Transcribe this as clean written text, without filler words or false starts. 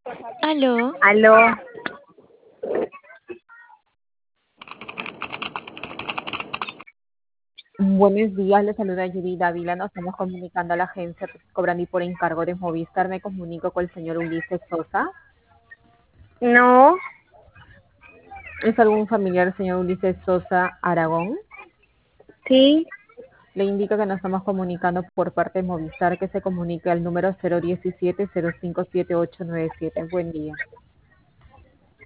Aló, Aló, Buenos días, le saluda Judy Dávila. Nos estamos comunicando a la agencia Cobrandi por encargo de Movistar. Me comunico con el señor Ulises Sosa. no, ¿Es algún familiar del señor Ulises Sosa Aragón? sí, Le indico que nos estamos comunicando por parte de Movistar, que se comunique al número 017-057897. Buen día.